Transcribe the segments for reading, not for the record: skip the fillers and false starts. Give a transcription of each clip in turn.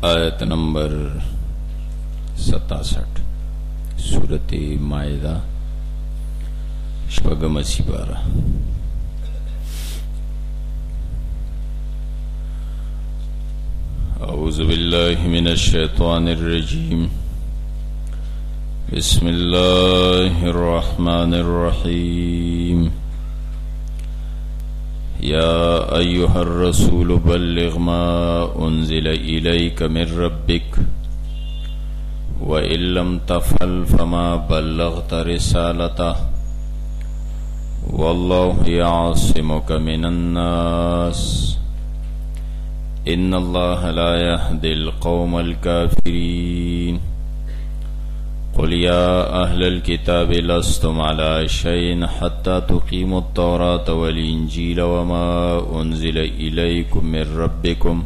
آیت نمبر 67 سورة مائدہ شپږم سپارہ. اعوذ باللہ من الشیطان الرجیم. بسم اللہ الرحمن الرحیم. یا ایہا الرسول بلغ ما انزل الیک من ربک وَإِن لَّمْ تَفْعَلْ فَمَا بَلَّغْتَ رِسَالَتَهُ وَاللَّهُ يَعْصِمُكَ مِنَ النَّاسِ إِنَّ اللَّهَ لَا يَهْدِي الْقَوْمَ الْكَافِرِينَ. قُلْ يَا أَهْلَ الْكِتَابِ لَسْتُمْ عَلَى شَيْءٍ حَتَّى تُقِيمُوا التَّوْرَاةَ وَالْإِنْجِيلَ وَمَا أُنزِلَ إِلَيْكُم مِّن رَّبِّكُمْ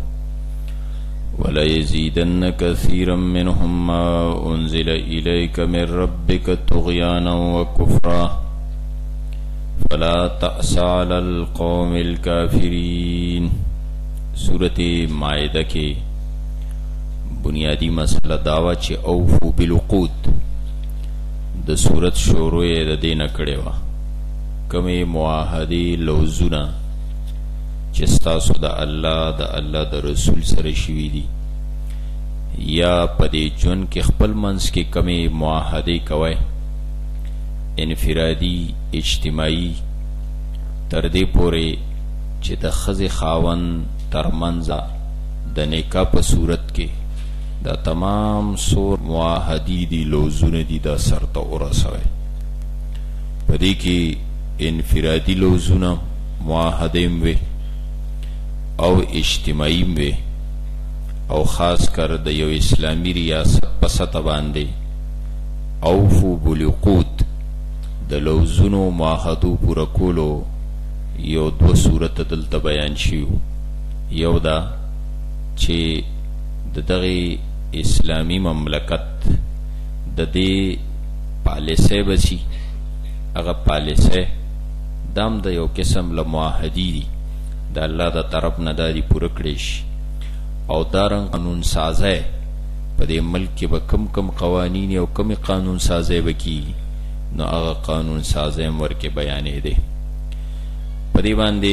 وَلَيَزِيدَنَّ كَثِيرًا مِّنْهُم مَّا أُنزِلَ إِلَيْكَ مِن رَّبِّكَ طُغْيَانًا وَكُفْرًا فَلَا تَأْسَ عَلَى الْقَوْمِ الْكَافِرِينَ. سورة مائدہ کے بنیادی مسئلہ دعویٰ چی اوفو بالعقود دا سورت شروع دا دینا کڑے وا کمی معاہدی لوزونا چستاسو دا اللہ دا رسول سر شوی دی یا پدی جن کے خپل منس کے کمی معاہدی کوئے انفرادی اجتماعی تردی پورے چی دا خز خاون ترمنزا دا نکاح پا صورت کے دا تمام سور معاہدی دی لوزون دی دا سرطا ارسوئے پدی کی انفرادی لوزون معاہدیم وے او اجتماعیم وے او خاص کر دا یو اسلامی ریاست پسط باندے اوفو بالعقود دا لوزونو معاہدو پورا کولو یو دو صورت دلتا بیان شیو. یو دا چے دا دغی اسلامی مملکت دا دے پالیسے بسی اگا پالیسے دام دا یو قسم لمعاہدی دی دا اللہ دا طرف نداری پورکڑیش او دارن قانون سازے پا دے ملک با کم قوانین او کم قانون سازے بکی نو اگا قانون سازے ورک بیانے دے پا دے باندے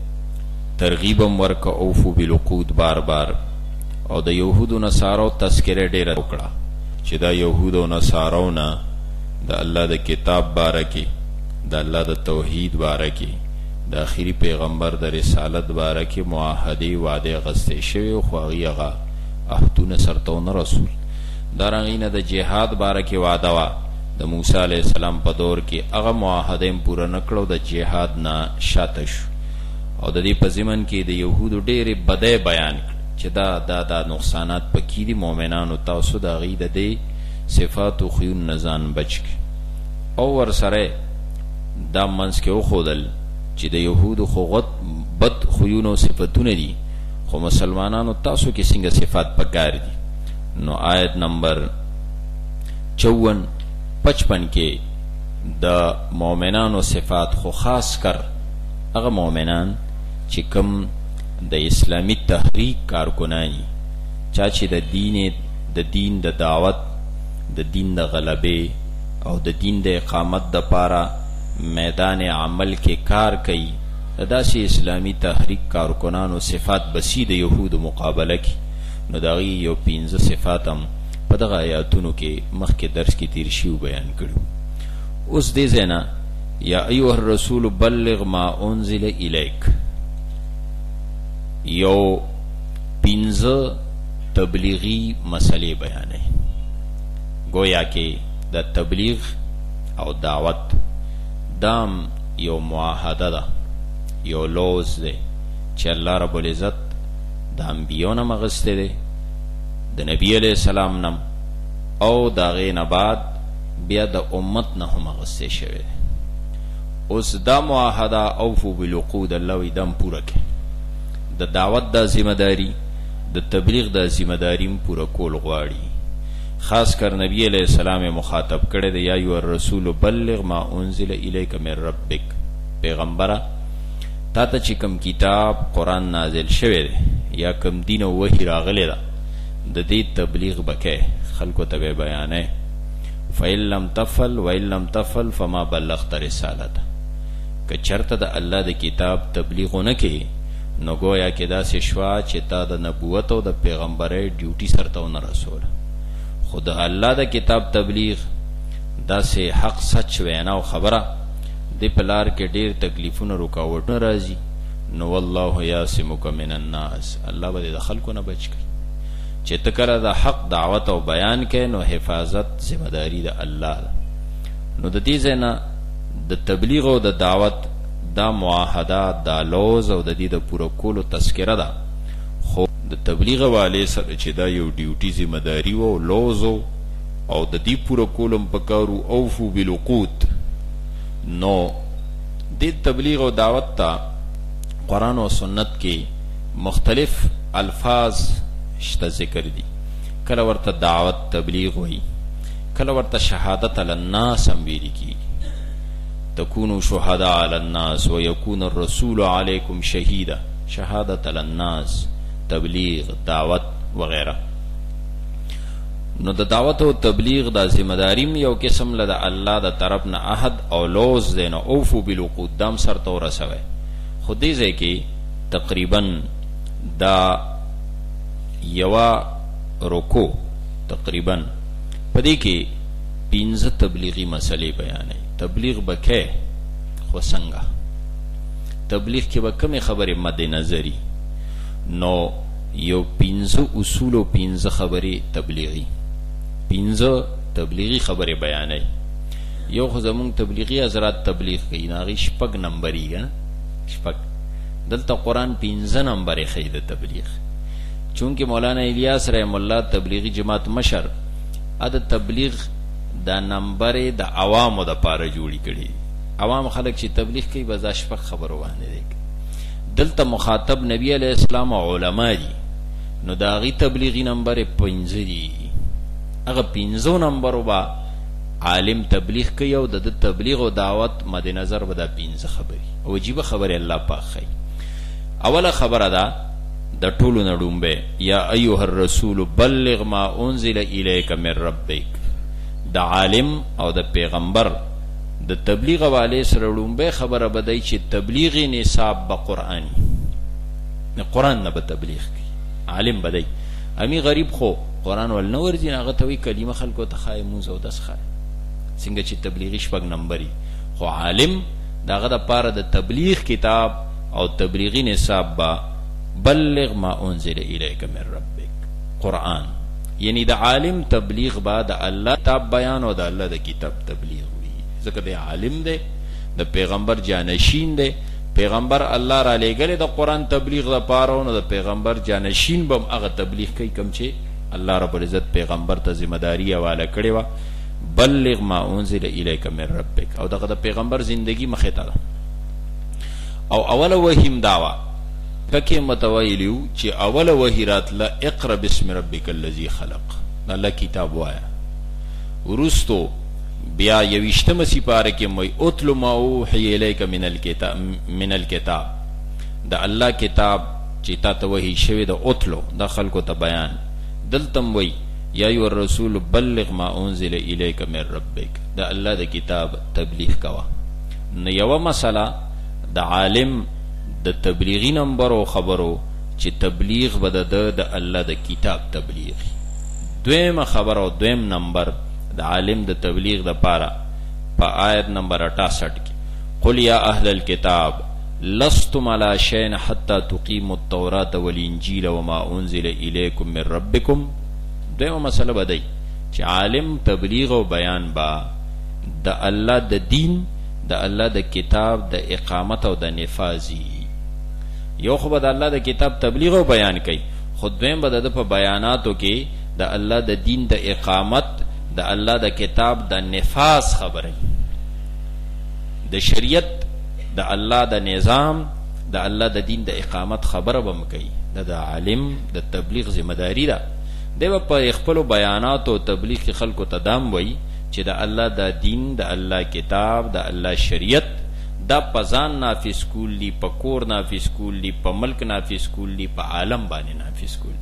ترغیبم ورک اوفو بالعقود بار بار او دا یهود و نصارو تذکره دیر اکڑا چی دا یهود و نصارو نا دا اللہ دا کتاب بارکی دا اللہ دا توحید بارکی دا آخری پیغمبر دا رسالت بارکی معاہدی وعدے غستے شوی و خواغی اغا احدون سرطون رسول دارنگین دا جہاد بارکی وعدوا دا موسیٰ علیہ السلام پا دور کی اغا معاہدیم پورا نکڑو دا جہاد نا شاتش او دا دی پزمن کی دا یهود دیر بدے بیان کر چی دا نقصانات پکی دی مومنانو تاسو دا غید دے صفات و خیون نزان بچک او ورسرے دا منس کے او خودل چی دا یهود خوغت بد خیون و صفتون دی خو مسلمانانو تاسو کی سنگ صفات پکار دی. نو آیت نمبر 54-55 کے دا مومنانو صفات خو خاص کر اگا مومنان چی کم دا اسلامی تحریک کارکنانی چاچی دا دین دا دعوت دا دین دا غلبے او دا دین دا اقامت دا پارا میدان عمل کے کار کئی دا سی اسلامی تحریک کارکنانو صفات بسی دا یہود مقابلہ کی نو دا غی یو 15 صفاتم پا دا آیاتونو کے مخ کے درس کی تیرشیو بیان کرو. اس دے زینا یا ایوہ الرسول بلغ ما انزل الیک یو 15 تبلیغی مسئلے بیانے گویا کہ دا تبلیغ او دعوت دام یو معاہدہ دا یو لوز دے چی اللہ رب العزت دا انبیون مغستے دے دا نبی علیہ السلام نم او دا غین بعد بیا دا امت نہ مغستے شوے دے. اس دا معاہدہ اوفو بالعقود اللہ وی دم پورا کے دا دعوت دا ذمہ داری دا تبلیغ دا ذمہ داری پورا کول غواړي. خاص کر نبی علیہ السلام مخاطب کرے دا یا ایوہ الرسول بلغ ما انزل الیک من ربک پیغمبرہ تا تا چی کم کتاب قرآن نازل شوه ده یا کم دین و وحی راغلی ده د دې تبلیغ بکې خلکو ته بیانې فإن لم تفعل وإن لم تفعل فما بلغت رسالته که چرته د الله د کتاب تبلیغ نه کې نو گویا کې داسې شوا چې تا د نبوت او د پیغمبرۍ ډیوټي سرته ونه رسوله خو د الله د کتاب تبلیغ داسې حق سچ وینا او خبره د په لار کې ډېر تکلیفونه رکاوټونه راځي نو والله یعصمک من الناس الله به د خلکو نه بچ کړي چې ته کله د حق دعوت او بیان کې نو حفاظت ذمہ داری د الله ده نو د دې ځای نه د تبلیغ او د دعوت دا معاهده دا لوز او د دې د پوره کولو تذکره ده خو د تبلیغ والے سره چې دا یو ډیوټي ذمہ داری او لوز او د دې پوره کولم پکارو اوفو بالعقود نو د تبلیغ او دعوت ته قرآن او سنت کې مختلف الفاظ شته ذکر دي کله ورته دعوت تبلیغ وایي کله ورته شهادت علی الناس هم ویل کیږي تكونوا شهداء على الناس ويكون الرسول عليكم شهيدا شهادت علی الناس تبلیغ دعوت وغیرہ نو د دعوت او تبلیغ دا ذمہ داری یو قسم له الله د طرف نه عهد او لوز دینو اوفو بالعقود دام سر تو رسوي خو دې ځای کې تقریبا دا یوا رکو تقریبا پدې کې 15 تبلیغی مسئلے بیانې تبلیغ بکې خو څنګه تبلیغ کې به کومه خبره مد نظری نو یو 15 اصول او 15 خبره تبلیغی 15 تبلیغی خبره بیانې یو خو زمون تبلیغی حضرات تبلیغ کوي ناغي شپږ نمبرې ګن شپږ دلته قرآن 15 نمبر خې د تبلیغ چونکه مولانا الیاس رحم الله تبلیغی جماعت مشر ا د تبلیغ دا نمبر د عوامو د پاره جوړی کړي عوام خلک چې تبلیغ کوي بزا شپږ خبرو باندې دي دلته مخاطب نبی علیہ السلام او علما دي نو دا غي تبلیغی نمبر 15 دي هغه 15 نمبر با عالم تبلیغ کوي او د تبلیغ او دعوت مد نظر به دا 15 خبري او عجیب خبره الله پاک خي اوله خبره ده د ټولو نډومبه یا ایها الرسول بلغ ما انزل الیک من ربک د عالم او د پیغمبر د تبلیغ والے سره ډومبه خبره بدای چې تبلیغی نصاب به قرآنی نه قرآن نه به تبلیغ کی عالم بدای امی غریب خو قرآن ول نو ورځي هغه ته وی کلمه خلکو ته خای موز او دس خای څنګه چې تبلیغی شپږ نمبري خو عالم داغه د پاره د تبلیغ کتاب او تبلیغی نصاب با بلغ ما انزل الیک من ربک قرآن یعنی د عالم تبلیغ با د الله کتاب بیان او د الله د کتاب تبلیغ وی ځکه د عالم دی د پیغمبر جانشین دی پیغمبر الله را لېګل د قرآن تبلیغ د پاره نو د پیغمبر جانشین بم هغه تبلیغ کوي کوم چې الله رب العزت پیغمبر ته ذمہ داری حواله کړی و بلغ ما انزل الیک من ربک او دغه د پیغمبر زندگی مخه تا او اوله وحیم داوا پکې متویلیو چې اوله وحی راتله اقرا بسم ربک الذی خلق الله کتاب وایا ورستو بیا یوشتمه سپاره کې مې اتل ما اوحی الیک من الکتاب د الله کتاب چې تا ته وحی شوی د اتلو د خلکو ته بیان دلتم وی یا ایو الرسول بلغ ما انزل الیک من ربک د الله د کتاب تبلیغ کوا نو یو مسله د عالم د تبلیغی نمبر او خبرو چې تبلیغ بد د الله د کتاب تبلیغ دویم خبر او دویم نمبر د عالم د تبلیغ د پاره په آیت نمبر 68 کې قل یا اهل الكتاب لستم على شيء حتى تقيموا التوراة والانجيل وما انزل اليكم من ربكم دویمه مسله بدای چې عالم تبلیغ او بیان با د الله د دین د الله د کتاب د اقامت او د نفاذی یو خو د الله د کتاب تبلیغ او بیان کوي خود دویم به د په بیاناتو کې د الله د دین د اقامت د الله د کتاب د نفاذ خبره د شریعت د الله د نظام د الله د دین د اقامت خبره بم کوي د عالم د تبلیغ ذمہ داری ده دیو په خپل بیانات او تبلیغ کې خلکو ته دام وای چې د الله د دین د الله کتاب د الله شریعت دا پزان نافذ کول لی په کور نافذ کول لی په ملک نافذ کول لی په عالم باندې نافذ کول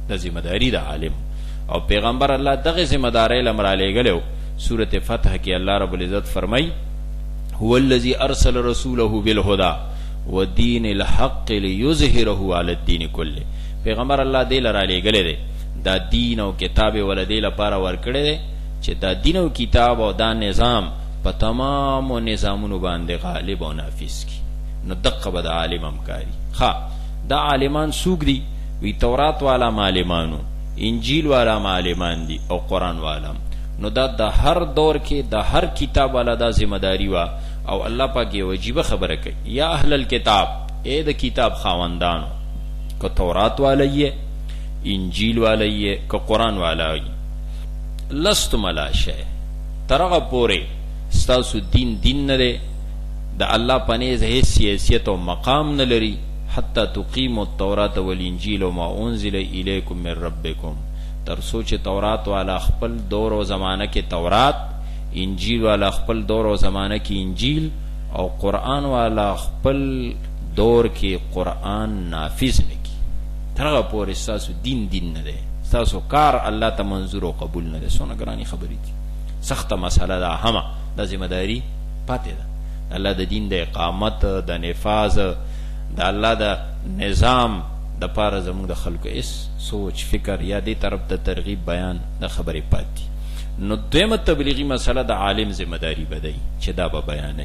د ذمہداری د عالم او پیغمبر الله دغه ذمہداري لمر علیګلو سورۃ فتح کې الله رب العزت فرمای هو الذی ارسل رسوله بالهدى ودین الحق لیظهره علی الدین كله پیغمبر الله دې لره علیګل دی دا دین او کتاب ولدی لپاره ورکړی دی چې دا دین او کتاب او دا نظام په تمام نظامونو باندې غالب او نافذ کی نو دقه به د عالم همکاری دا عالمان سوق دي وی تورات والا عالمانو انجیل والا عالمان دي او قرآن والا نو دا د هر دور کې د هر کتاب والا دا ذمہداری وا او الله پاک یو عجیب خبره کوي یا اهل الكتاب اے د کتاب خاوندانو کو تورات والا یې انجیل والا یې کو قرآن والا یې لستم علی شیء ترغه پوره ستاسو دین نه دی د الله پنیز هیڅ حیثیت او مقام نه لري حتی تقیموا التوراة والانجیل وما انزل الیکم من ربکم تر سوچ تورات والا خپل دور و زمانہ کې تورات انجیل والا خپل دور و زمانہ کې انجیل او قرآن والا خپل دور کې قرآن نافذ نکی ترغه پورې ستاسو دین نه دی ستاسو کار الله ته منظور او قبول نه دی سونه ګرانی خبرې دي سخته مسله ده همه د ذمہداری پاتې ده الله د دین د اقامت د نفاذ د الله د نظام د پاره زموږ د خلکو اس سوچ فکر یا دې طرف ته ترغیب بیان د خبرې پاتې نو دویمه تبلیغی مسله د عالم ذمہداری بدای چې دا به بیانای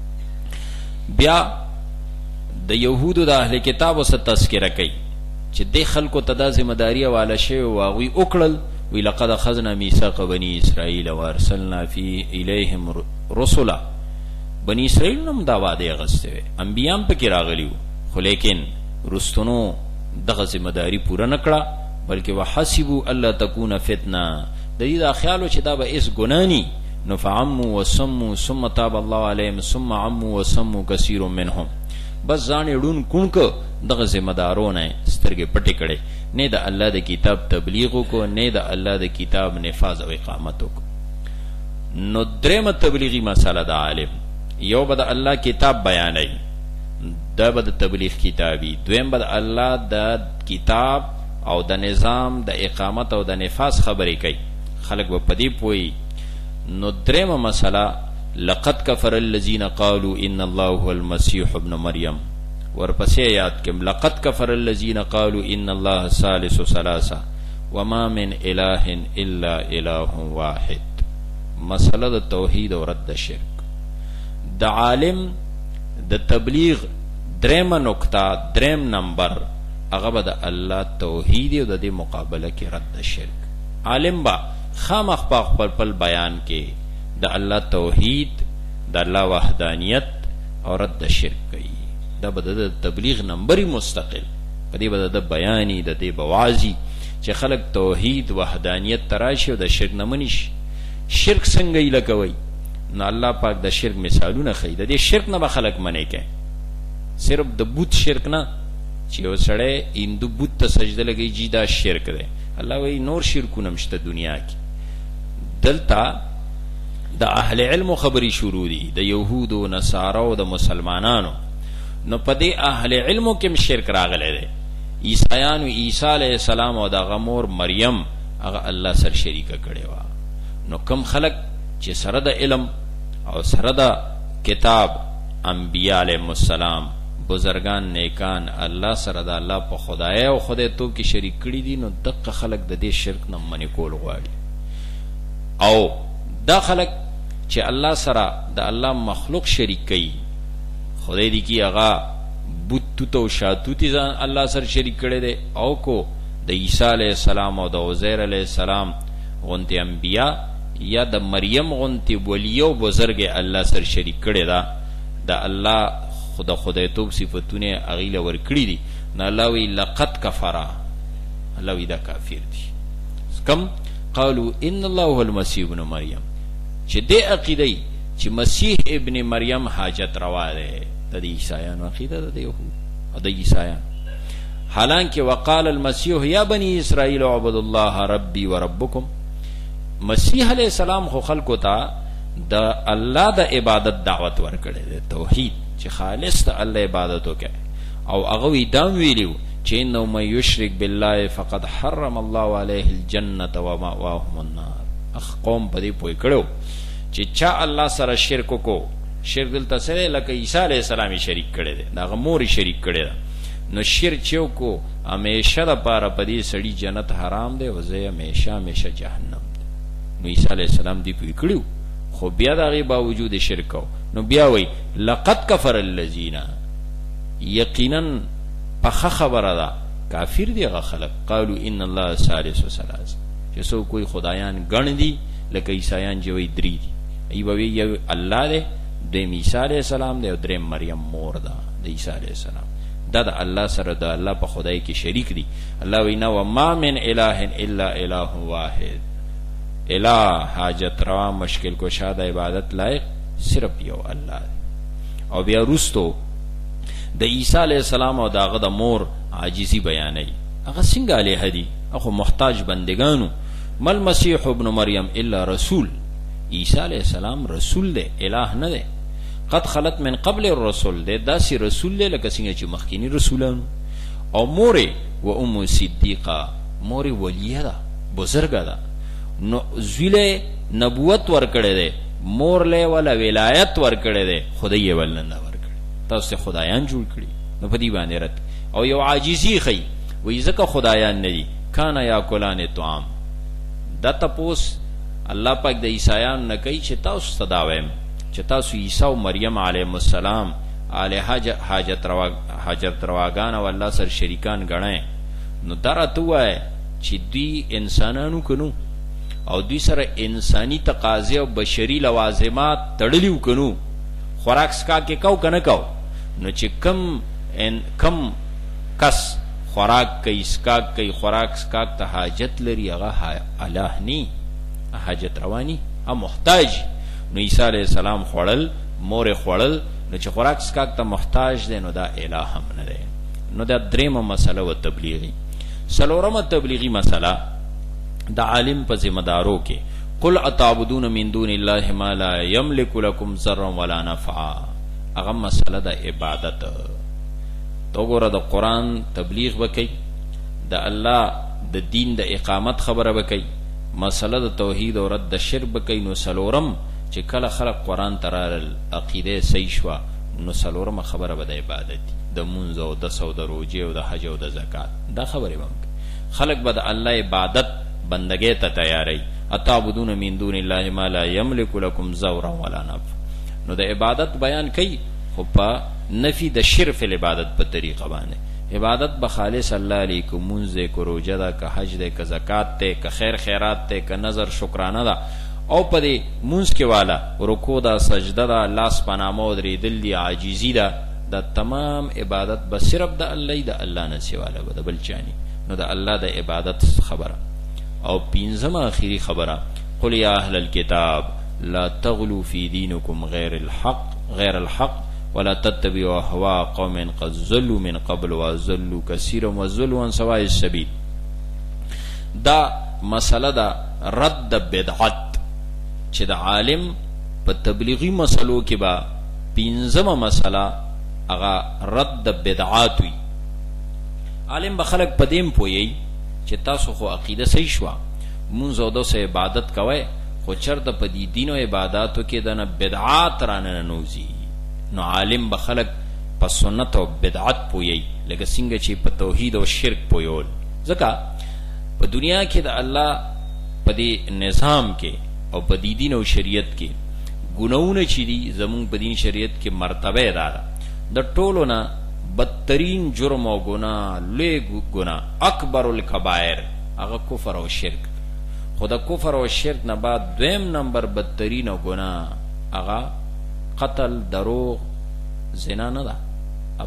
بیا د یهودو د اهل کتابو سره تذکرہ کوي چې د خلکو ته د ذمہداری حواله شوی واغوی وکړل وی لقد اخذنا میثاق بنی اسرائیل وارسلنا فی الیهم رسلا بنی اسرائیل نم دا وعده غسته انبیام پکې راغلیو خو لیکن رستنو دغه ذمہداری پوره نکړه بلکې وحسبوا الا تكون فتنه د دې دا خیالو چې دا به اس ګنانی نو فعموا وسموا ثم تاب الله علیهم ثم عموا وسموا كثير منهم بس ځان ډون کونک دغه ذمہدارونه سترګې پټې کړي نه د الله د کتاب تبلیغ کو نه د الله د کتاب نفاذ او اقامت کو نو درېمه تبلیغی مسله د عالم یو به د الله کتاب بیانای دا به د تبلیغ کتابی دویم به د الله د کتاب او د نظام د اقامت او د نفاذ خبرې کوي خلق به پدې پوي نو درېمه مسله لقد كفر الذين قالوا ان الله هو المسيح ابن مريم ورپسې یاد کم لقد كفر الذين قالوا ان الله ثالث ثلاثه وما من اله الا اله واحد مسله د توحید او رد شرک د عالم د تبلیغ درېمه نقطه درېم نمبر هغه به د الله توحید او د دې مقابله کې رد شرک عالم با خامخ په خپل بیان کې د الله توحید د الله وحدانیت او رد شرک کوي دا به د تبلیغ نمبرې مستقل په دې به د بیانې د دې بوازي چې خلک توحید وحدانیت تراشي او د شرک نه مني شرک څنګه یې لګوي نو الله پاک د شرک مثالونه ښیي د دې شرک نه به خلک منې کوي صرف د بت شرک نه چې یو سړی هندو بت ته سجده لګوي جی دا شرک دی الله وایي نور شرکونه هم شته دنیا کې دلته د اهل علم خبرې شروع دي د یهودو نصارو د مسلمانانو نو په دې اهل علمو کې شرک راغلی دی عیسایانو عیسی علیه السلام او د غمور مریم هغه الله سره شریکه کړې وه نو کم خلق چې سره د علم او سره د کتاب انبیاء علیهم السلام بزرگان نیکان الله سره د الله په خدای او خدای توب کې شریک کړي دي نو دغه خلق د دې شرک نه منې کول غواړي او دا خلق چې الله سره د الله مخلوق شریک کوي خدای دی کی هغه بت تو شاتوتی ځان الله سره شریک کړي دي او کو د عیسی علیه السلام او د عزیر علیه السلام غونتی انبیاء یا د مریم غونتی ولیو بزرگ الله سره شریک کړي دا د الله خدای توب صفاتونه اغیله ور کړی دي نه الله وی لقد کفر الله وی دا کافر دي کم قالوا ان الله هو المسيح ابن مریم چې دې عقیده چې مسیح ابن مریم حاجت روا ده د عیسایانو عقیده ده د یهود او د عیسایان حالانکه وقال المسيح یا بني اسرائیل اعبدوا الله ربي وربكم مسیح علیہ السلام خو خلقو ته د الله د عبادت دعوت ورکړي ده توحید چې خالص ته الله عبادت وکړي او هغه وی دا ویلو چې انه من یشرک بالله فقد حرم الله علیه الجنه ومأواهم النار. قوم په دې پوه کړو چې چا الله سره شرک کو، شرک دلته سره لکه عیسی علیه السلام شریک کړي دي، دا غمور شریک کړي ده، نو شرک چو کو همیشه د پاره په دې سړی جنت حرام دی او زه همیشه جهنم دی. نو عیسی علیه السلام دی پوه کړو، خو بیا دغه باوجود شرک نو بیا وی لقد کفر الذین، یقینا پخه خبره ده کافر دی هغه خلق، قالو ان الله ثالث ثلاثه، چې سو کوئی خدایان ګڼ دي لکه عیسایان چې وی درې دي، ای به یو الله دی، دویم عیسی علیه السلام دی او دریم مریم مور ده د عیسی علیه السلام. دا د الله سره د الله په خدای کې شریک دي. الله وینا وما من اله الا اله واحد، الہ حاجت روا مشکل کشا د عبادت لائق صرف یو الله دی. او بیا رستو د عیسی علیہ السلام او داغه د مور عاجزی بیانای، هغه څنګه علیه دی، اخو محتاج بندگانو. مل مسیح ابن مریم الا رسول، عیسی علیہ السلام رسول دی، الہ نه دی. قد خلت من قبل الرسول دی، داسی رسول دی لکه څنګه چې مخکینی رسولانو. او مور و ام صدیقه، مور ولیه ده، بزرګه ده، نو زویله نبوت ورکړی دی، مور له ولا ولایت ورکړی دی، خدای ول نه ورکړي، تاسو خدایان جوړ کړي. نو په دې باندې رد او یو عاجزی خي، وای ځکه خدایان نه دي، کانا یاکلان طعام. دا تپوس الله پاک د عیسایان نه کوي چې تاسو تداویم چې تاسو عیسی او مریم علیهم السلام علیه حاجت رواگان او الله سره شریکان غنئ. نو درته وای چې دوی انسانانو کنو او دوی سره انسانی تقاضے او بشری لوازمات تړلیو کنو، خوراک سکا کې کو کنه کو، نو چې کم کس خوراک کوي سکا کوي، خوراک سکا ته حاجت لري، هغه الله نی حاجت روانی ا محتاج. نو عیسی علیہ السلام خوړل، مور خوړل، نو چې خوراک سکا ته محتاج دی، نو دا الہ هم نه دی. نو دا دریمه مسله و تبلیغی. سلورمه تبلیغی مسله د عالم په ذمہ دارو کې، قل اتعبدون من دون الله ما لا یملک لكم ضرا ولا نفعا. هغه مسله د عبادت. تو ګوره د قرآن تبلیغ وکي، د الله د دین د اقامت خبره وکي، مسله د توحید او رد د شرک وکي. نو سلورم چې کله خلق قرآن ترال عقیده صحیح شوه، نو سلورم خبره به د عبادت، د مونځ او د سود او روجې او د حج او د زکات. دا خبره به خلق به د الله عبادت بندګۍ ته تیاری. اتعبدون من دون الله ما لا یملک لكم ضرا ولا نفع. نو د عبادت بیان کوي، خو په نفی د شرک فی العبادت په طریقه باندې. عبادت به خالص الله علیکم، مونځ ده، کو روجه ده، که حج ده، که زکات ده، که خیر خیرات ده، که نظر شکرانه ده. او په دې مونځ کې والا رکوع ده، سجده ده، لاس پنامه درېدل دي، عاجزي ده، دا تمام عبادت به صرف د الله، د الله نه سیواله به د بل چانی. نو د الله د عبادت خبره. او پنځمه اخیری خبره، قل یا اهل الكتاب لا تغلوا في دينكم غير الحق ولا تتبعوا اهواء قوم قد ضلوا من قبل وضلوا كثيرا وضلوا عن سواء السبيل. دا مسله دا رد بدعت چې د عالم په تبلیغی مسلو کې با پنځمه مسله هغه رد بدعات وي. عالم به خلق په دیم پوي چې تاسو خو عقیده صحیح شو، مونږ او د عبادت کوي، خو چرته په دې دین او عبادتو کې د بدعات رانه نوځي. نو عالم به خلق په سنت او بدعت پوي، لکه څنګه چې په توحید او شرک پویول. ځکه په دنیا کې د الله په دې نظام کې او په دې دین او شریعت کې ګناونه چې دي زمونږ په دین شریعت کې مرتبه ده، د ټولو نه بدترین جرم او گناہ، لوی گناہ، اکبر الکبائر هغه کفر او شرک. خدا کفر او شرک نه بعد دویم نمبر بدترین او گناہ هغه قتل، دروغ، زنا نه ده، اب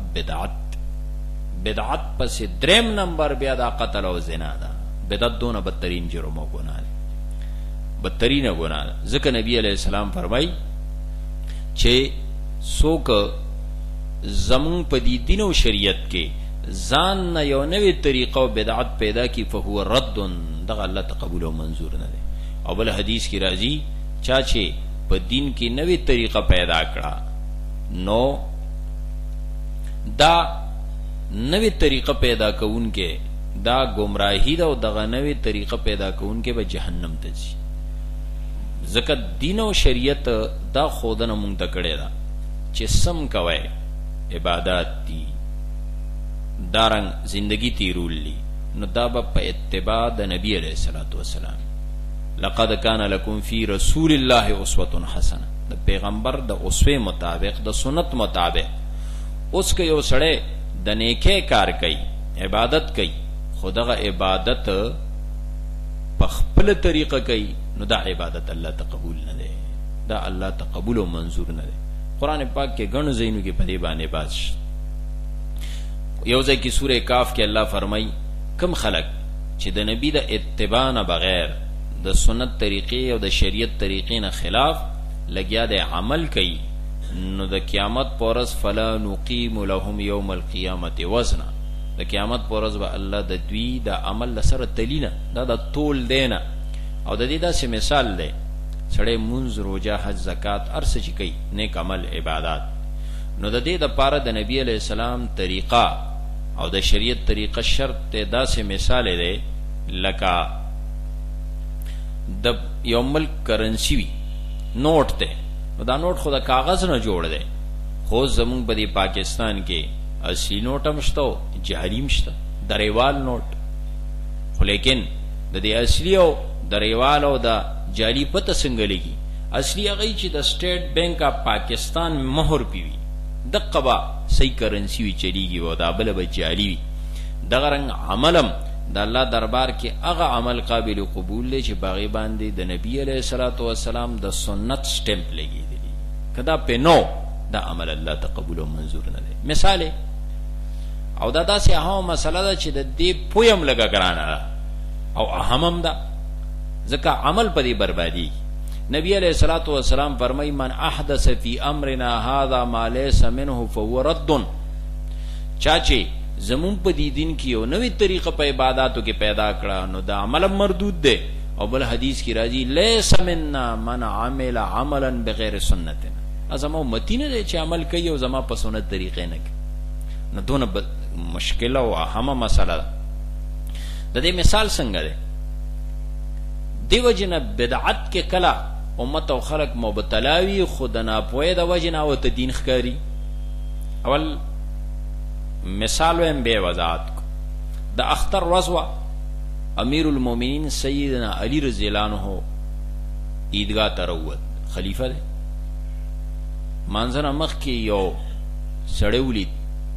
بدعت پس دریم نمبر بیا دا قتل او زنا ده. بدعت دونه بدترین جرم او گناہ ده، بدترین گناہ ده. ځکه نبی علیہ السلام فرمای چې څوک زمون په دې دین او شریعت کې ځان نه یو نوې طریقه او بدعت پیدا کی فهو رد، دغه الله تقبل او منظور نه دی. او بل حدیث کی راځي چا چې په دین کې نوې طریقه پیدا کړه، نو دا نوی طریقه پیدا کون کې دا گمراهی دا او دغه نوی طریقه پیدا کون کې به جهنم ته ځي. ځکه دین او شریعت دا خودنه مونږ ته کړی دا چې سم کوي عبادات دي دارنګ زندگی تیرول لی نو دا به په اتباع د نبی علیہ الصلوۃ والسلام. لقد کان لکم فی رسول الله اسوة حسنه، د پیغمبر د اسوه مطابق د سنت مطابق. اوس که یو سړی د نیکه کار کوي عبادت کوي خو دغه عبادت په خپل طریقه کوي نو دا عبادت الله ته قبول نه دی، دا الله ته قبول او منظور نه دی. قرآن پاک کې ګڼ ځایونو کې په دې باندې باز یو ځای کې سورہ کاف کې الله فرمای کم خلق چې د نبی د اتباع نه بغیر د سنت طریقې او د شریعت طریقې نه خلاف لګیا د عمل کوي نو د قیامت پورز فلا نقیم لهم یوم القیامت وزنا، د قیامت پورز به الله د دوی د عمل سره تلینا دا د تول دینا. او د دې داسې مثال دی سړی منځ روزه حج زکات ارس چې کوي نیک عمل عبادات نو د دې د پاره د نبی علیہ السلام طریقه او د شریعت طریقه شرط ته داسې مثال دی لکه د یو ملک کرنسی وی نوٹ ته دا نوٹ خو د کاغذ نه جوړ دی خو زمونږ په دې پاکستان کې اصلي نوٹ هم شته جعلي هم شته دریوال نوٹ خو لیکن د دې اصلي او دریوال او د جعلي پته څنګه لګي؟ اصلي هغه چې د سټیټ بینک اف پاکستان مہر پیوي دغه با صحیح کرنسی وی چلیږي او دا بل به جعلي وي. دغه رنګ عملم د الله دربار کې هغه عمل قابل قبول دی چې باغی باندې د نبی علیہ الصلوۃ والسلام د سنت سٹمپ لګیدلی کدا په نو دا عمل الله ته قبول او منظور نه دی. مثال او دا داسې اهم مسله ده چې د دې پویم لګا ګرانه او اهمم ده ځکه عمل په دې بربادي. نبی علیہ الصلوۃ والسلام فرمای من احدث فی امرنا هذا ما ليس منه فهو رد، چاچی زمون په دې دین کې یو نوې طریقه په عبادتو کې پیدا کړه نو دا عمل مردود دی. او بل حدیث کی راځي لیس منا من عمل عملا بغیر سنتنا، ازما امتی نه دی چې عمل کوي او زما په سنت طریقې نه کوي. نو دونه مشکل او اهمه مسله د دې مثال څنګه دی؟ دیو جن بدعت کې کلا امت او خلق مبتلاوی خودنا پوی د وجنا او ته دین ښکاری. اول مثال ویم بے وضاحت کو د اختر رضوہ امیر المومنین سیدنا علی رضی اللہ عنہ عیدگاہ تروت خلیفہ دے مانزنا مخ کی یو سڑے ولید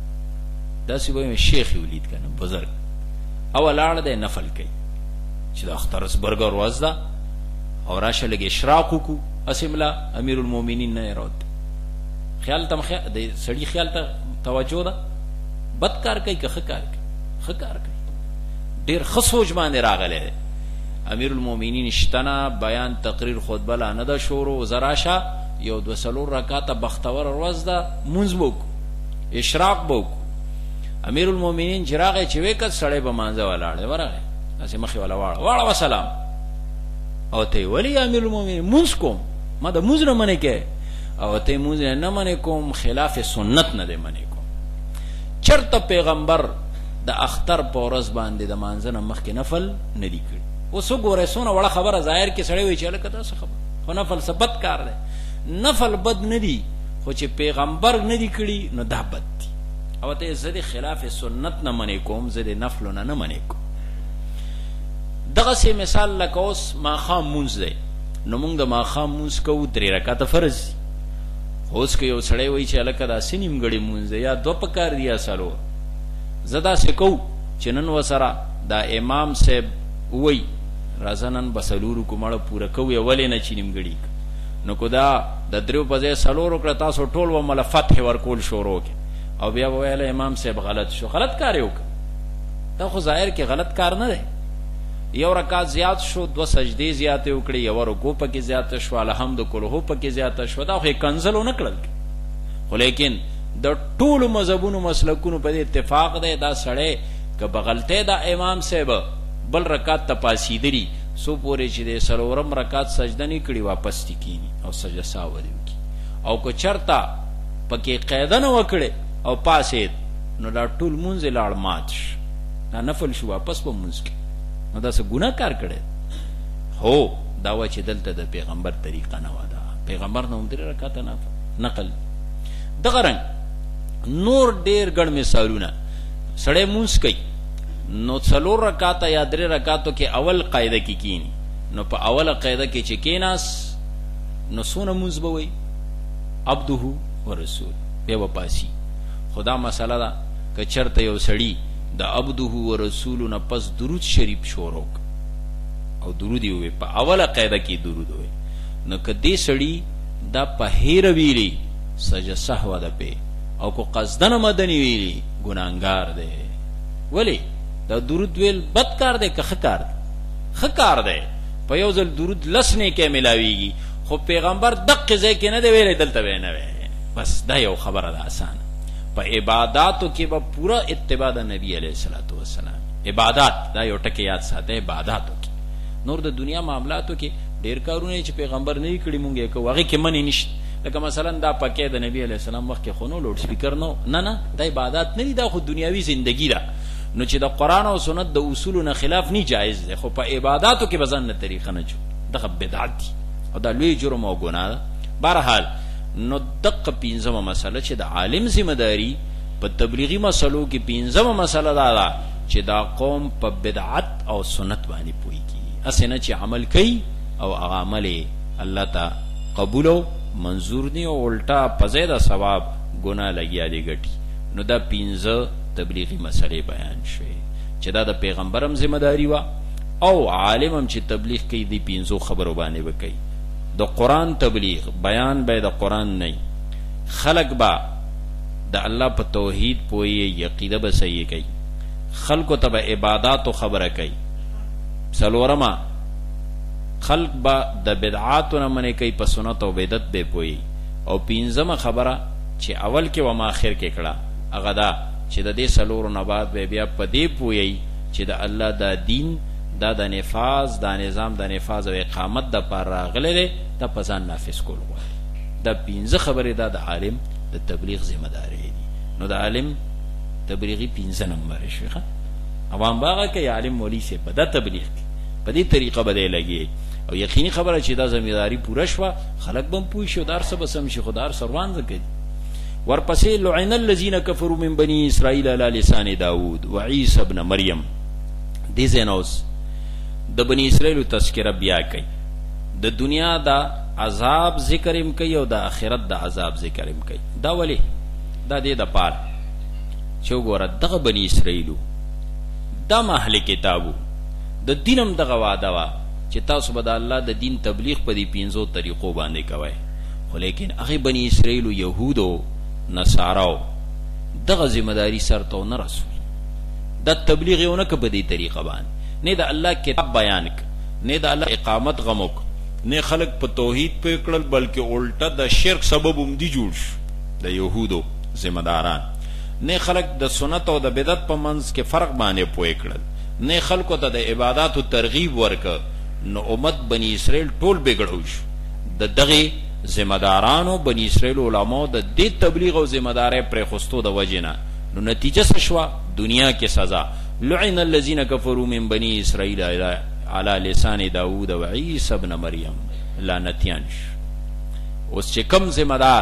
دا سی ویم شیخ ولید کنا بزرگ او لاړ دے نفل کئی چې د اختر برګر ورځ ده او راشه لګ اشراق کو اسملا امیر المومنین نه راوت خیال تم خیال د سړی خیال ته توجه ده بد کار کوي که ښه کار کوي ډیر ښه سوچ باندې راغلی امیر المومنین شتنا بیان تقریر خطبه لا نه ده شروع زراشه یو 2 رکعاته بختور ورځ ده مونځ وکړو اشراق وکړو امیر المومنین چراغ چې وکړ سړی به مانځه ولاړ ورغی اسې مخې ولا واړه وسلام او ته ولی امیر المومنین مونږ کوم ما د مونږ نه منې کې او ته مونږ نه منې کوم خلاف سنت نه دی منې کوم. چرته پیغمبر د اختر په ورځ باندې د مانځنه مخکې نفل نه دی کړی. اوس وګوره څونه وړه خبره ظاهر کې سړی وایي چې هلکه دا څه خبره خو نفل څه بد کار دی. نفل بد نه دی خو چې پیغمبر نه دی کړي نو دا بد دی. او ته زه د خلاف سنت نه منې کوم زه د نفلونه نه منې کوم. دغه سي مثال لکه اوس ماښام مونځ دی نو موږ د ماښام مونځ کوو 3 رکعاته فرض دي. اوس که یو سړی وایي چې هلکه داسې نیمګړی مونځ دی یا 2 پکار دي یا 4 زه داسې کوو چې نن ورسره دا امام صاحب وایي راځه نن به 4 کو مړه پوره کوو یا ولې نه چې نیمګړي نو که دا د 3 په ځای 4 وکړه تاسو ټول به مله فتح ورکول شروع کړي او بیا به ویله امام صاحب غلط شو. غلط کار یې وکړه دا خو ظاهر کې غلط کار نه دی. یو رکعت زیات شو 2 سجدې زیاتې وکړې یو رکوع پکې زیاته شو الحمد کله پکې زیاته شو دا خو یې کنزل نه کړل. خو لیکن د ټولو مذهبونو مسلکونو په اتفاق دی دا سړی که بغلطه دا امام صاحب بل رکعت ته پاسېدلی سو پورې چې د 4 رکعت سجده نه کړي واپس دي کېني او سجده سهو دي وکړي. او که چرته پکې قاعده نه وکړي او پاسېد نو دا ټول مونځ یې لاړ مات شو، دا نفل شو، واپس په مونځ کې. نو دا څه ګناه کار کړی؟ هو دا وه چې دلته د پیغمبر طریقه نه وه، دا پیغمبر نه هم 3 رکعته نقل. دغه رنګ نور ډېر ګڼ مثالونه. سړی مونځ کوي نو 4 رکعته یا 3 رکعتو کې اول قاعده کې کینی، نو په اوله قاعده کې چې کیناس نو څونه مونځ به وایي؟ عبده ورسول بیا به پاسي. خدا مسله ده که چرته یو سړي د عبده ورسول نه پس درود شریف شروع او درود یې ووایي، په اوله قاعده کې درود ووایي، نو که دې سړي دا په هیره ویلي سجده سهوه ده پې، او که قصدن مدني ویلي ګناهګار دی. ولې؟ دا درود ویل بد کار دی که ښه کار دی؟ ښه کار دی. په یو ځل درود 10 نیکۍ ملاویږي، خو پیغمبر دقې ځای کې نه دی ویلی، دلته به یې نه وی. بس دا یو خبره ده اسانه. په عباداتو کې به پوره اتباع د نبی علیه الصلاۃ والسلام. عبادات دا یو ټکی یاد ساته، عباداتو کې. نور د دنیا معاملاتو کې ډېر کارونه چې پیغمبر نه یې کړي مونږ یې کوو، هغې کې منې نشته. لکه مثلا دا پکې د نبی علیه السلام وخت کې خو نو لوډ سپیکر نه دا عبادات نه دي، دا خو دنیاوي زندگی ده. نو چې د قرآن او سنت د اصولو نه خلاف نه جایز دی، خو په عباداتو کې به ځان نه طریقه نه جو، دغه بدعت دي او دا لوی جرم او ګناه ده. بهرحال نو دقه 5مه مسله چې د عالم ذمہ داری په تبلیغي مسلو کې 5مه مسله دا ده چې دا قوم په بدعت او سنت باندې پوهېږي، هسې نه چې عمل کوي او هغه عمل الله ته قبول او منظور دی او الټا په ځای د ثواب ګناه لګیا دی ګټي. نو دا 5 تبلیغی مسئلے بیان شوی چې دا د پیغمبرم ذمہ داری وا او عالمم چې تبلیغ کوي دی 5 خبرو باندې وکړي. د قرآن تبلیغ بیان به د قرآن نه، خلق با د الله په توحید پوهی، عقیده به صحیح کوي، خلقو ته به عبادات خبره کوي. 4 خلق با د بدعاتو نه منې کوي، په سنت او بدعت به پوهی. او 5مه خبره چې اول کې و ما آخر کې کړه هغه دا چې د دې 4 نه بعد به بیا په دې پوهی چې د الله دا دین دا د نفاذ دا نظام د نفاذ او اقامت د پر راغلی دی، دا په ځان نافذ کول غواړي. دا 5 خبرې دا د عالم د تبلیغ ذمہ داری دي. نو د عالم تبلیغي 5 نمبر شي. عوام باغه کې عالم مولوی سے په دا تبلیغ په دې طریقه به لګي، او یقیني خبره چې دا ذمہ داری پوره شوه، خلک به پوه شي، دار څه به سم شي، خدار سروان زکي. ورپسې لعن الذين كفروا من بني اسرائيل على لسان داود وعيسى ابن مريم. دې زینوس د بني اسرائیل تذکرہ بیا کوي، د دنیا دا عذاب ذکر هم کوي او د آخرت د عذاب ذکر هم کوي. دا ولی؟ دا دې د پار چې وګوره دغه بني اسرائیلو دا اهل کتابو د دینم دغه وعده وا چې تاسو به د الله د دین تبلیغ په دې 5 طریقو باندې کوئ، خو لیکن هغه بني اسرائیلو یهودو نصاراو دغه ذمہ داری سرته نه رسول، دا تبلیغ یو نه که په دې طریقه باندې نه د الله کتاب بیان ک، نه د الله اقامت غموک، نه خلق په توحید په کړل، بلکې الټا د شرک سبب هم دی جوړ شو د یهودو ذمہ داران، نه خلق د سنت او د بدعت په منځ کې فرق باندې پوه کړل، نه خلکو ته د عبادتو ترغیب ورک. نو امت بنی اسرائیل ټول بګړو شو. د دغه ذمہ دارانو بنی اسرائیل علماء د دې تبلیغ او ذمہ داري پر خوستو د وجنه، نو نتیجه څه شو؟ دنیا کې سزا. لعن الذين كفروا من بني اسرائيل على لسان داود وعيسى ابن مريم. لعنتيان. اوس چې کوم ذمہ دار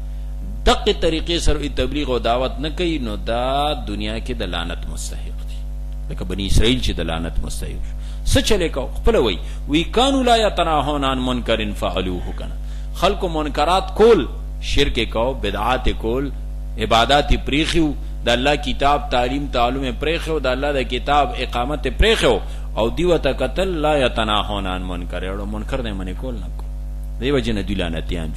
دغه طریقې سره تبلیغ او دعوت نه کوي، نو دا دنیا کې د لعنت مستحق دي، لکه بني اسرائیل چې د لعنت مستحق شو. څه چلے کو خپل وی کانوا لا يتناهون عن منکر فعلوه. کنه خلق منکرات کول، شرک کو، بدعات کول، عبادت پریخو، د الله کتاب تعلیم تعلم پریخو، د الله د کتاب اقامت پریخو، او دیو ته قتل لا يتناهون عن منکر، او منکر نه منی کول نه کو، دیو جن دلانتیان.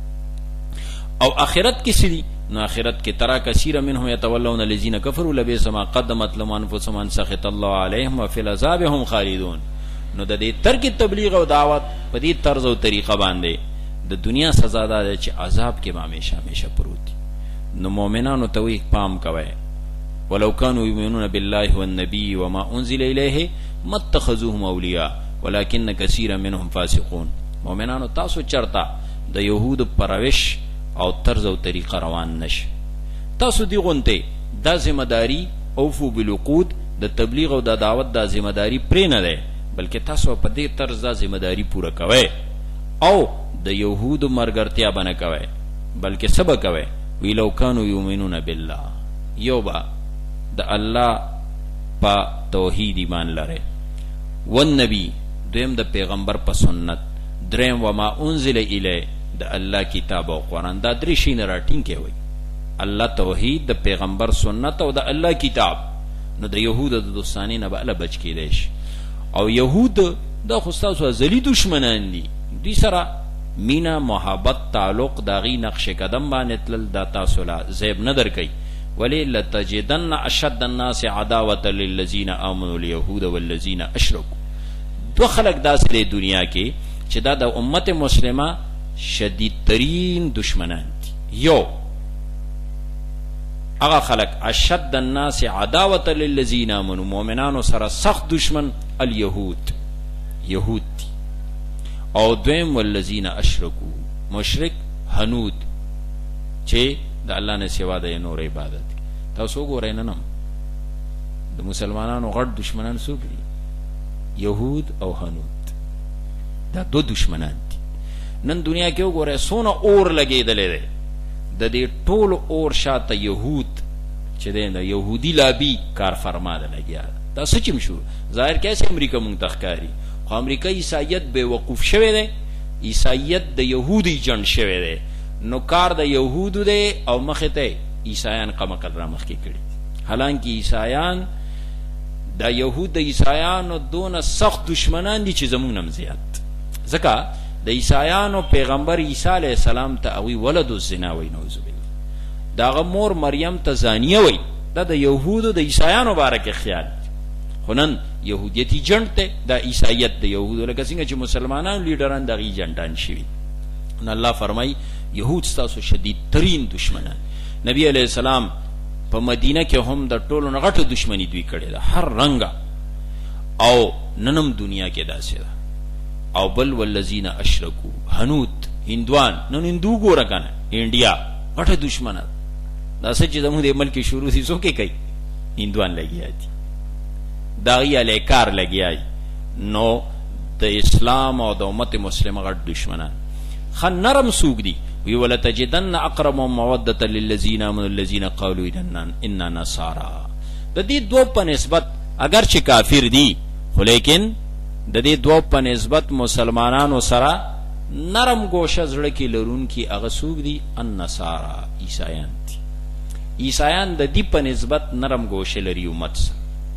او آخرت کی سری نو آخرت کی ترا کثیر منهم يتولون الذين كفروا لبئس ما قدمت لهم انفسهم ان سخط الله عليهم وفي العذاب هم خالدون. نو د دې ترک تبلیغ او دعوت په دې طرز او طریقه باندې د دنیا سزا ده چې عذاب کې به همیشه پروت دي. نو مؤمنانو ته وی پام کوي، ولو كانوا يؤمنون بالله والنبي وما انزل اليه ما اتخذوهم اولیاء ولكن كثيرا منهم فاسقون. مؤمنانو تاسو چرتا د يهود پروش او طرز او طریقه روان نش، تاسو دی غونته دا ذمہ داری اوفو بالعقود د تبلیغ او د دعوت دا ذمہ داری پرې نه ده، بلکې تاسو په دې طرز دا ذمہ داری پوره کوئ او د یهودو مرګرتیا به نه کوئ، بلکې څه به کوئ؟ وی لو کانوا یؤمنون بالله، یو به د الله په توحید ایمان لرئ، والنبی دویم د پیغمبر په سنت، دریم وما انزل الی د الله کتاب او قرآن. دا درې شی نه راټینګ کوئ، الله توحید، د پیغمبر سنت او د الله کتاب. نو د یهودو د دوستانې نه به الله بچ کیدی شي. او یهود دا خو ستاسو ازلي دشمنان دي، دوی سره مینا محبت تعلق د هغې نقش قدم باندې تلل دا تاسو له زیب نه درکوي. ولی لتجدن اشد الناس عداوة للذین آمنوا اليهود والذین اشرکوا. دو خلق داسې دی دنیا کې چې دا د امت مسلمه شدیدترین دشمنان دي. یو هغه خلق اشد الناس عداوة للذین آمنوا، مؤمنانو سره سخت دشمن الیهود، یهود دي. او دویم والذین اشرکوا، مشرک حنود چې د الله نه سوا د نور عبادت. تاسو ګورئ نن د مسلمانانو غټ دشمنان څوک دي؟ یهود او حنود، دا دو دشمنان دي. نن دنیا کې وګورئ څونه اور لګېدلی دی، د دې ټولو اور شاته یهود چې دی د یهودي لابي کار فرما ده لګیا ده. دا څه چې شو ظاهر کیسې امریکا مونږ ته ښکاري، خو امریکا عیسایت بې وقوف شوی دی، عیسایت د یهودو ایجنټ شوی دی. نو کار د یهودو دی او مخې ته عیسایان قمقل را مخکې کړي، حالانکه عیسایان دا یهود د عیسایانو دونه سخت دشمنان دي چې زمونږ نه هم زیات. ځکه د عیسایانو پیغمبر عیسی علیه السلام ته هغوی ولد الزنا وایي، نعوذ بالله. د هغه مور مریم ته زانیه وایي. دا د یهودو د عیسایانو باره کې خیال دي. خو نن یهودیت ایجنټ دی دا عیسایت د یهودو، لکه څنګه چې مسلمانان لیډران د هغې ایجنټان شوي. نو الله فرمایي یهود ستاسو شدید ترین دشمنان. نبی علیہ السلام په مدینه کې هم د ټولو نه غټه دشمنی دوی کړې ده، هر رنګه. او ننم دنیا کې داسې ده. او بل والذین اشرکو، حنود هندوان، نن هندو ګوره کنه انډیا غټه دشمنه دا څه چې زموږ د ملک شروع سي څوک کوي؟ هندوان لګیا دي، دا غي علی کار لګیا دي. نو د اسلام او د امت مسلمه غټ دشمنان. خن نرم سوق دي، وی ولتجدن اقرب مودة للذین آمنوا الذین قالوا انا نصارى. د دې دو په نسبت اگر چې کافر دي، خو لیکن د دې دو په نسبت مسلمانانو سره نرم گوشه زړه کې لرونکي هغه څوک دي؟ النصارى، عیسایان دي. عیسایان د دې په نسبت نرم گوشه لري امت سره.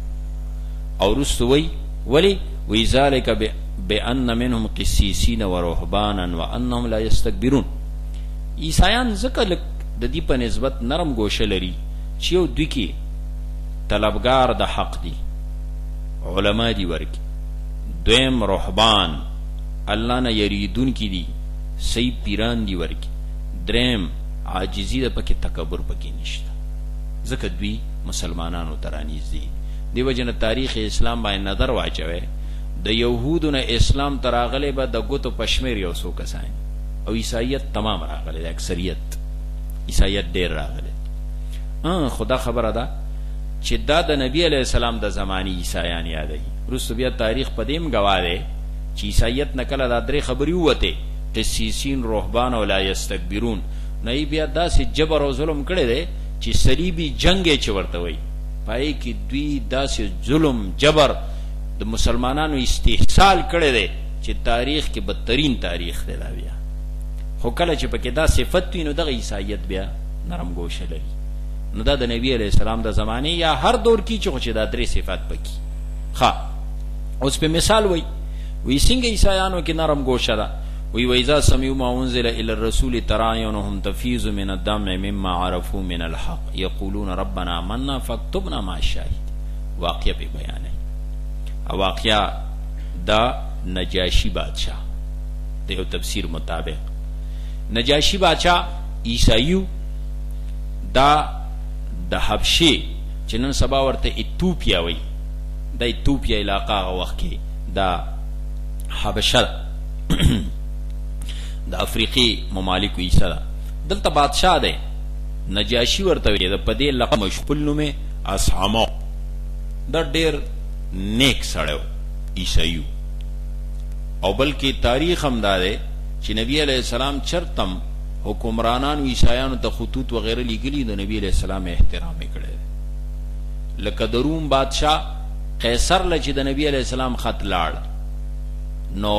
او رستو وی ولی وی ذالک بأن منهم قسیسین و رهبانا و انهم لا یستکبرون. عیسایان ځکه لږ د دې په نسبت نرم گوشه لري چې یو دوی کې طلبګار د حق دي، علما دي ورکی، دویم رهبان الله نه یریدون کی دي، صحیح پیران دي ورکی، دریم عاجزی ده پکې تکبر پکې نشته. ځکه دوی مسلمانانو ته رانږدې. دیو جن تاریخ اسلام باندې نظر واچوي، د یهودو نه اسلام ته راغلی به د ګوتو پشمیر یو څو کسان، او عیسایت تمام راغلی، د اکثریت عیسایت ډیر راغلی. خدا خبره ده چې دا د نبی علیہ السلام د زمانی عیسایان یادوي. وروسته بیا تاریخ په دې هم ګواه دی چې عیسایت نه کله دا درې خبرې ووتې، قسیسین، رهبان او لا یستکبرون. نه یې بیا داسې جبر او ظلم کړی دی چې صلیبي جنګ یې چې ورته وایي، پای کې دوی داسې ظلم جبر د مسلمانانو استحصال کړی دی چې تاریخ کې بدترین تاریخ دی دا بیا. خو کله چې پکې دا صفت وي نو دغه عیسایت بیا نرم گوشه لري. نو دا د نبی علیہ السلام د زمانه یا هر دور کې چې دا درې صفات پکې. اوس په مثال وی څنګه عیسایانو کې نرم گوشه ده. وی وإذا سمعوا ما أنزل إلى الرسول ترى أعينهم تفيض من الدمع مما عرفوا من الحق يقولون ربنا آمنا فاكتبنا مع الشاهدين. واقعه په بیان ہے. واقعه دا نجاشی بادشاہ د یو تفسیر مطابق، نجاشی بادشاہ عیسایو دا د حبشې چې نن سبا ورته ایتوپیا وایي، د ایتوپیا علاقه هغه وخت کې دا حبشه د افریقی ممالک عیسی ده، دلته بادشاہ دی. نجاشي ورته ویل په دې لقب مشغول نومه اصحمو دا ډیر نیک سړیو عیسایو او بلکې تاریخ هم دا دی چې نبی علیہ السلام چرتم حکمرانانو عیسایانو ته خطوط وغیرہ لیکلي د نبی علیہ السلام احترام کړی لکه د روم بادشاہ قیصر له چې د نبی علیہ السلام خط لاړ نو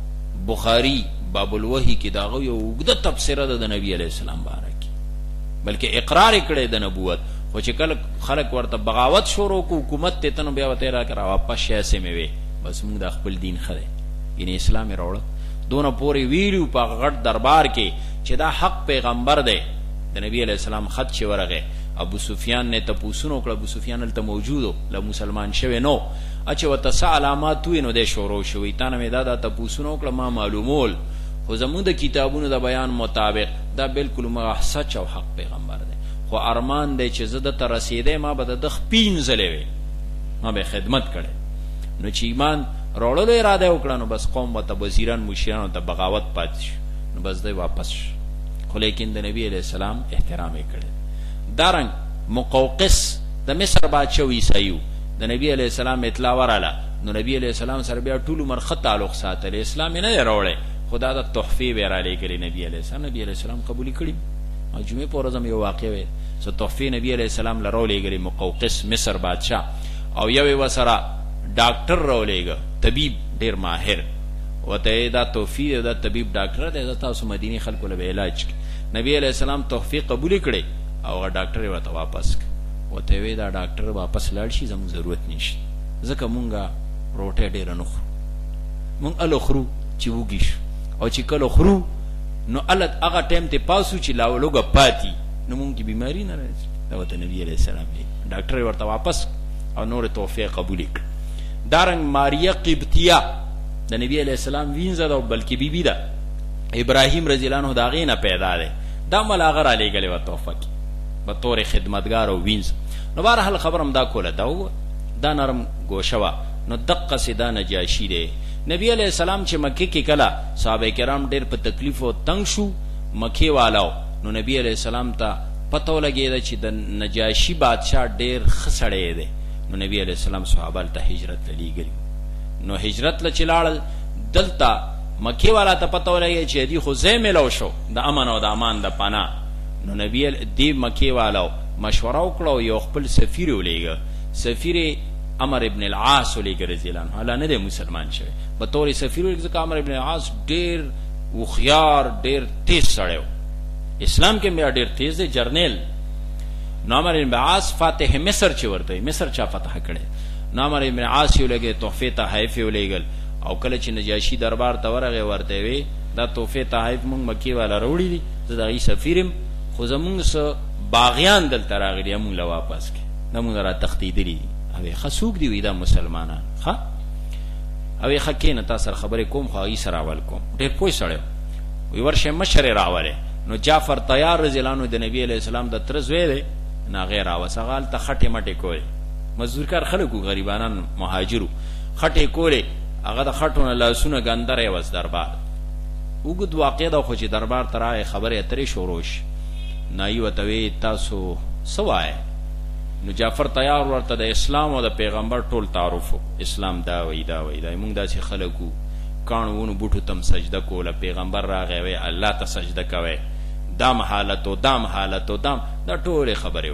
بخاری باب الوحی کې داغه یو اوږده تفسیره ده د نبی علیہ السلام باره کې بلکې اقرار کړی د نبوت خو چې کله خلک ورته بغاوت شروع کو حکومت ته تنو بیا وته را کرا واپس شیسه مې وي بس موږ د خپل دین خره یعنی اسلام راوړ دونه پوری ویلو په غټ دربار کې چې دا حق پیغمبر دی د نبی علیہ السلام خط چې ورغه ابو سفیان نے تپوسونو کړه ابو سفیان ته موجودو له مسلمان شوی نو اچ وتس علامات نو د شروع شوی تانه مې دا تپوسونو کړه ما معلومول خو زموږ د کتابونو د بیان مطابق دا بالکل ما سچ او حق پیغمبر دی خو ارمان دی چې زه د ته رسیدې ما به د خپین زلوي ما به خدمت کړي نو چې ایمان راوړلو اراده وکړه نو بس قوم وته وزیران مشرانو ته بغاوت پاتې شو نو بس دی واپس خو لیکن د نبی علیہ السلام احترام یې کړی دارنګ مقوقس د مصر بادشاہ عیسایو د نبی علیہ السلام اطلاع وراله نو نبی علیہ السلام سره بیا ټول عمر خط تعلق ساتل اسلام نه راوړی خدا د تحفې به را لېږلې نبی علیہ السلام نبی علیہ السلام قبول کړي او جمعې په ورځ یو واقع وي سو تحفې نبی علیہ السلام لرو لېږلې مقوقس مصر بادشاہ او یو وسره ډاکټر راو لېږه طبيب ډیر ماهر وته دا توفیق دا طبيب ډاکټر دی تاسو مدینه خلکو له علاج نبی علیہ السلام توفیق قبول کړي او ډاکټر ورته واپس وته وی دا ډاکټر واپس لاړ شي زموږ ضرورت نشته ځکه مونږه روټه ډیر نه خورو مونږ ال خورو چې وګیش او چې کله خورو نو الت هغه ټیم ته پاسو چې لاولوګه پاتی نو مونږ کی بیماری نه راځي دا وته نبی علیہ السلام ډاکټر ورته واپس او نور توفیق قبول کړ دارنګ ماریا قبطیه د نبی علیہ السلام وینځه دا بلکې بیبی ده ابراهیم رضی الله عنه دا غینه پیدا ده دا ملاغه را لېګلې و توفیق به طور خدمتگار او وینځ نو بهرحال خبرم دا کوله دا نرم گوشوا نو دقه سیدا نجاشی ده نبی علیہ السلام چې مکه کې کلا صحابه کرام ډېر په تکلیف او تنگ شو مکه والو نو نبی علیہ السلام ته پته ولګیده چې د نجاشی بادشاہ ډېر خسړې ده نو نبی علیہ السلام صحابه ته هجرت لېږلی نو هجرت لچلاړ دلتا مکه والا ته پته ولګی چې دی خو زې ملو شو د امن او د امان د پناه نو نبی دی مکه والو مشوره وکړو یو خپل سفیر ولېګه سفیر عمر ابن العاص ولېګه رضی الله عنه حالا نه دی مسلمان شوی په تور سفیر ولېګه عمر ابن العاص ډیر وخيار ډیر تیز سړیو اسلام کې بیا ډیر تیز دی جرنیل نو عمر ابن العاص فاتح مصر چې ورته مصر چا فتح کړي نو عمر ابن العاص ولېګه تحفه تحائف ولېګل او کله چې نجاشی دربار ته ورغه ورته وی دا تحفه تحائف مونږ مکی والا وروړي دي زه دغه سفیرم خو زمونږ سره باغیان دلته راغلي مونږ لا واپس کې دا مونږ را تختیدلی او خصوک دی وی دا مسلمانان ها او خکینه تاسو خبرې کوم خو ای سره اول کوم ډېر پوه سره وی ورشه مشر راواله نو جعفر طیار رضی الله عنه د نبی علیہ السلام د ترز ویله نا غیر اوسغال ته خټه مټه کوي مزدور کار خلکو غریبانان مهاجرو خټه کوله هغه د خټونه لاسونه ګندره وس دربار وګد واقع دا خو چې دربار ترای خبره اترې شوروش نای وتوی تاسو سوای نو جعفر طیار ورته د اسلام او د پیغمبر ټول تعارف اسلام دا وی دا موږ داسې خلکو کانونو بوټو تم سجده کوله پیغمبر راغی وی الله ته سجده کوي دام حالتو دا ټول خبره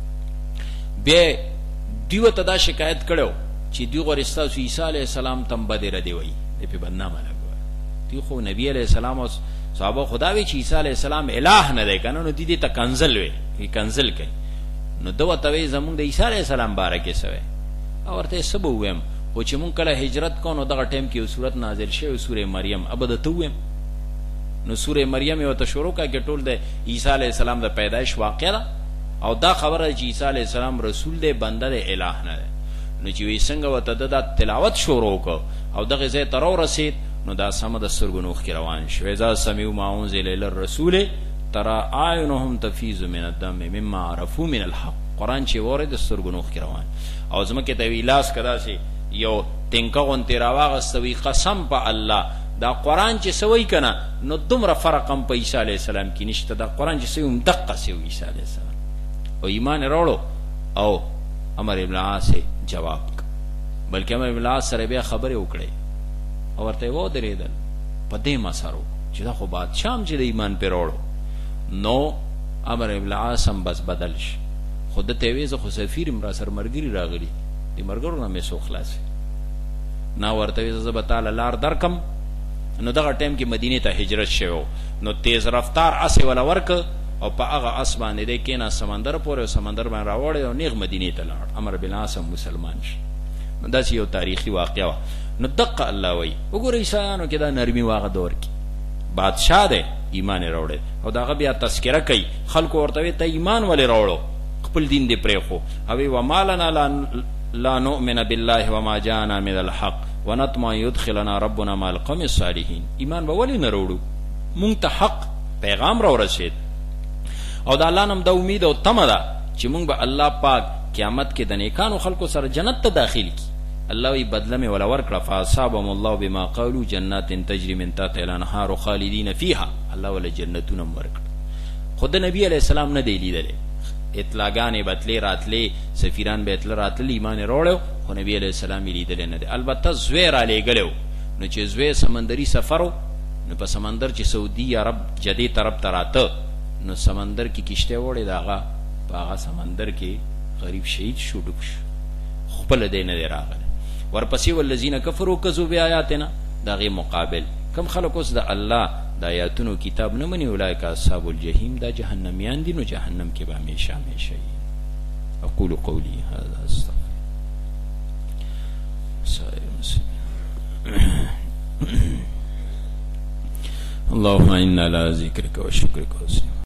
وکړه به دیو ته دا شکایت کړو چې دی غوړستا سو عیسی علیہ السلام تم بدر دی وی په بدنامه لګو دی خو نبی علیہ السلام او صحابه خدا وی چې عیسی علیہ السلام الہ نه دی کنه نو دی ته کنزل وی کنزل کوي نو دوه توی زمون د عیسی علیہ السلام بارکه سوی او ورته سبو ویم او چې مون کله هجرت کو نو دغه ټیم کې یو صورت نازل شوی سوره مریم ابدته ویم نو سوره مریم یو ته شروع کا کې ټول د عیسی علیہ السلام د پیدایش واقعه او دا خبره چې عیسی علیہ السلام رسول دی بنده دی الہ نه دی نو چې وی څنګه وته د تلاوت شروع کو او دغه ځای تر رسید نو دا سم د سرګنوخ کی روان شو اذا سمعوا ما انزل الى الرسول ترى اعينهم تفيض من الدم مما عرفوا من الحق قران چې ورید سرګنوخ کی روان او زمکه ته ویلاس کدا سي یو تنکون تیراواغ استوی قسم په الله دا قرآن چې سوی کنه نو دومره فرق هم په عیسی علیه السلام کې نشته. دا قرآن چې سوی هم دقه سوی عیسی علیه السلام او ایمان راوړو او عمرو بن العاص جواب بلکې عمرو بن العاص سره بیا خبرې وکړې او ورته ودرېدل په دې مسارو چې دا خو بادشاه هم چې د ایمان پې راوړو نو عمرو بن العاص هم بس بدل شي. خو ده ته یې ویې زه خو سفیر یم را سره ملګري راغلي د ملګرو نه مې څو خلاصې نه ورته ویې زه به تاله لار درکم. نو دغه ټایم کې مدینې ته هجرت شوی نو تیز رفتار اس یې وله ورکه او په هغه اس باندې دی کېناست سمندر پورې او سمندر باندې راوړی او نیغ مدینې ته لاړ. عمرو بن العاص هم مسلمان شي. نو داسې یو تاریخي واقعه وه. نو دقه الله وایي وګوره عیسایانو کې دا نرمي واغه دور کې بادشاه دی ایمان یې راوړی او د هغه بیا تذکره کوي خلکو ورته وایي ته ایمان ولې راوړو خپل دین دې پرېښو هوی وما لنا لا نؤمن بالله وما جاءنا من الحق ونطمع يدخلنا ربنا مع القوم الصالحین. ایمان به ولې نه راوړو مونږ ته حق پیغام راورسېد او د الله نم د امید او تمه ده چې مونږ به الله پاک قیامت کې د نیکانو خلکو سره جنت ته داخل کی. الله وی بدله مې ولا ورکړه فاصابهم الله بما قالوا جنات تجري من تحتها الانهار خالدین فيها. الله ولا جنتونه ورکړه. خود نبی علیہ السلام نه دی لیدلی اطلاعګانې بتلې راتلې سفیران به اتله راتلل ایمان یې راوړی خو نبی علیہ السلام یې لیدلی نه دی. البته زوی رالیږلی و نو چې زوی سمندري سفر و نو په سمندر چې سعودي عرب جدې طرف ته راته نو سمندر کې کشته وړې د هغه په هغه سمندر کې غریب شهید شو ډوب شو خپله دی نه دی راغلی. ورپسې والذین کفروا کذبوا بآیاتنا د هغې مقابل کم خلک اوس د الله د آیاتونو کتاب نه مني اولئک اصحاب الجحیم دا جهنمیان دي نو جهنم کې به همیشه همیشه وي. اقول قولی هذا استغفر سائر المسلمین اللهم انا على ذکرک و شکرک و حسن